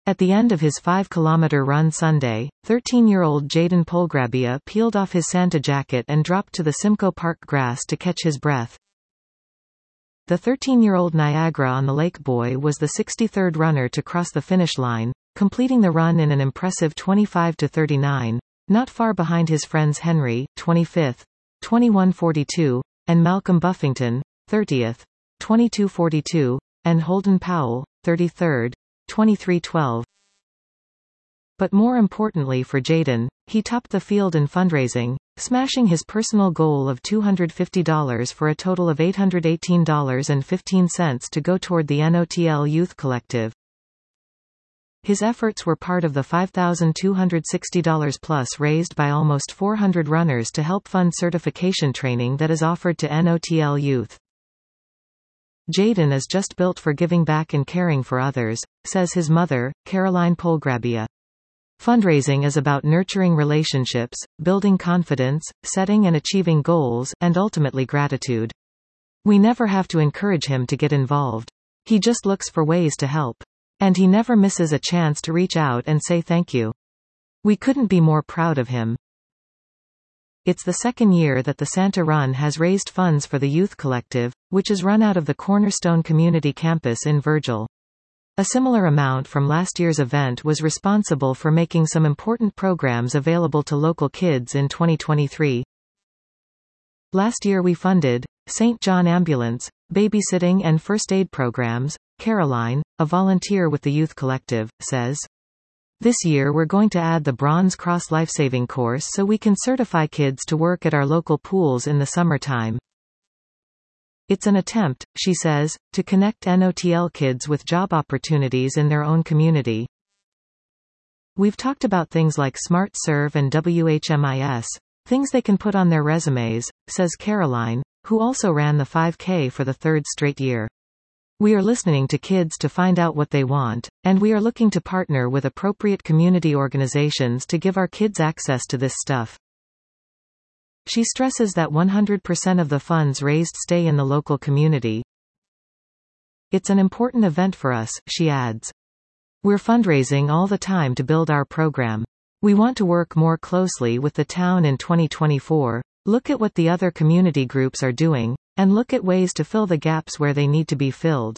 At the end of his 5-kilometer run Sunday, 13-year-old Jayden Polgrabia peeled off his Santa jacket and dropped to the Simcoe Park grass to catch his breath. The 13-year-old Niagara-on-the-Lake boy was the 63rd runner to cross the finish line, completing the run in an impressive 25:39, not far behind his friends Henry, 25th, 21:42, and Malcolm Buffington, 30th, 22:42, and Holden Powell, 33rd, 23:12. But more importantly for Jayden, he topped the field in fundraising, smashing his personal goal of $250 for a total of $818.15 to go toward the NOTL Youth Collective. His efforts were part of the $5,260 plus raised by almost 400 runners to help fund certification training that is offered to NOTL youth. Jayden is just built for giving back and caring for others, says his mother, Caroline Polgrabia. Fundraising is about nurturing relationships, building confidence, setting and achieving goals, and ultimately gratitude. We never have to encourage him to get involved. He just looks for ways to help. And he never misses a chance to reach out and say thank you. We couldn't be more proud of him. It's the second year that the Santa Run has raised funds for the Youth Collective, which is run out of the Cornerstone Community Campus in Virgil. A similar amount from last year's event was responsible for making some important programs available to local kids in 2023. Last year we funded St. John Ambulance, babysitting and first aid programs. Caroline, a volunteer with the Youth Collective, says. This year we're going to add the Bronze Cross Lifesaving course so we can certify kids to work at our local pools in the summertime. It's an attempt, she says, to connect NOTL kids with job opportunities in their own community. We've talked about things like Smart Serve and WHMIS, things they can put on their resumes, says Caroline, who also ran the 5K for the third straight year. We are listening to kids to find out what they want, and we are looking to partner with appropriate community organizations to give our kids access to this stuff. She stresses that 100% of the funds raised stay in the local community. It's an important event for us, she adds. We're fundraising all the time to build our program. We want to work more closely with the town in 2024, look at what the other community groups are doing, and look at ways to fill the gaps where they need to be filled.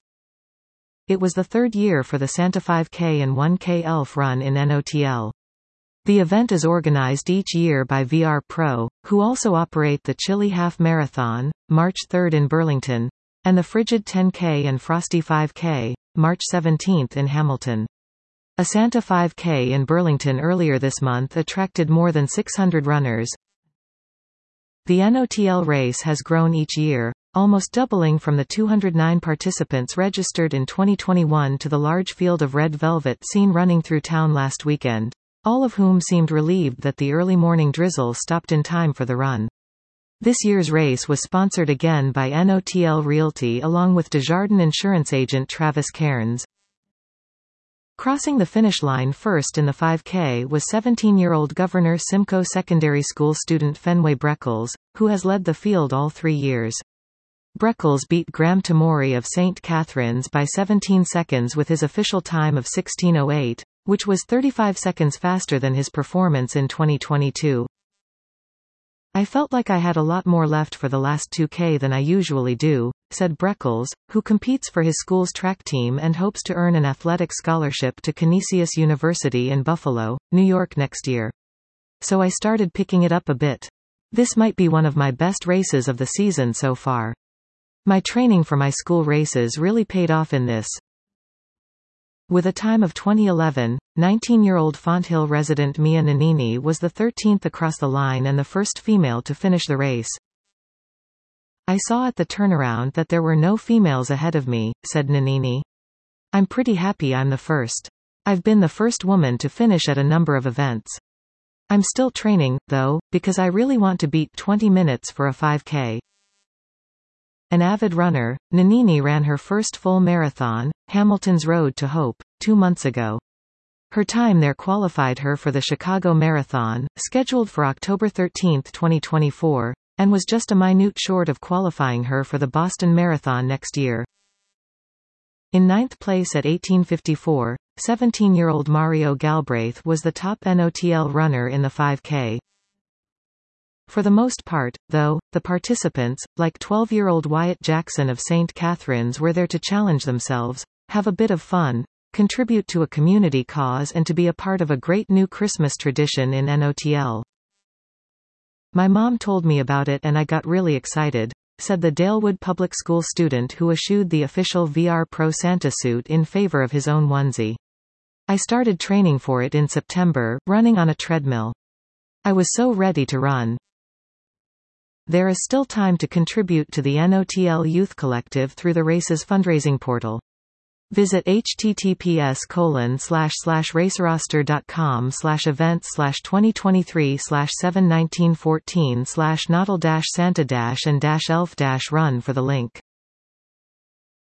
It was the third year for the Santa 5K and 1K ELF run in NOTL. The event is organized each year by VR Pro, who also operate the Chili Half Marathon, March 3rd in Burlington, and the Frigid 10K and Frosty 5K, March 17th in Hamilton. A Santa 5K in Burlington earlier this month attracted more than 600 runners. The NOTL race has grown each year, almost doubling from the 209 participants registered in 2021 to the large field of red velvet seen running through town last weekend, all of whom seemed relieved that the early morning drizzle stopped in time for the run. This year's race was sponsored again by NOTL Realty along with Desjardins insurance agent Travis Cairns. Crossing the finish line first in the 5K was 17-year-old Governor Simcoe Secondary School student Fenway Breckles, who has led the field all 3 years. Breckles beat Graham Tamori of St. Catharines by 17 seconds with his official time of 16:08, which was 35 seconds faster than his performance in 2022. I felt like I had a lot more left for the last 2K than I usually do, said Breckles, who competes for his school's track team and hopes to earn an athletic scholarship to Canisius University in Buffalo, New York next year. So I started picking it up a bit. This might be one of my best races of the season so far. My training for my school races really paid off in this. With a time of 2011, 19-year-old Fonthill resident Mia Nanini was the 13th across the line and the first female to finish the race. I saw at the turnaround that there were no females ahead of me, said Nanini. I'm pretty happy I'm the first. I've been the first woman to finish at a number of events. I'm still training, though, because I really want to beat 20 minutes for a 5K. An avid runner, Nanini ran her first full marathon, Hamilton's Road to Hope, 2 months ago. Her time there qualified her for the Chicago Marathon, scheduled for October 13, 2024, and was just a minute short of qualifying her for the Boston Marathon next year. In ninth place at 18:54, 17-year-old Mario Galbraith was the top NOTL runner in the 5K. For the most part, though, the participants, like 12-year-old Wyatt Jackson of St. Catharines, were there to challenge themselves, have a bit of fun, contribute to a community cause, and to be a part of a great new Christmas tradition in NOTL. "My mom told me about it and I got really excited," said the Dalewood Public School student who eschewed the official VR Pro Santa suit in favor of his own onesie. "I started training for it in September, running on a treadmill. I was so ready to run." There is still time to contribute to the NOTL Youth Collective through the race's fundraising portal. Visit https://raceroster.com/events/2023/71914/nodal-santa-and-elf-run for the link.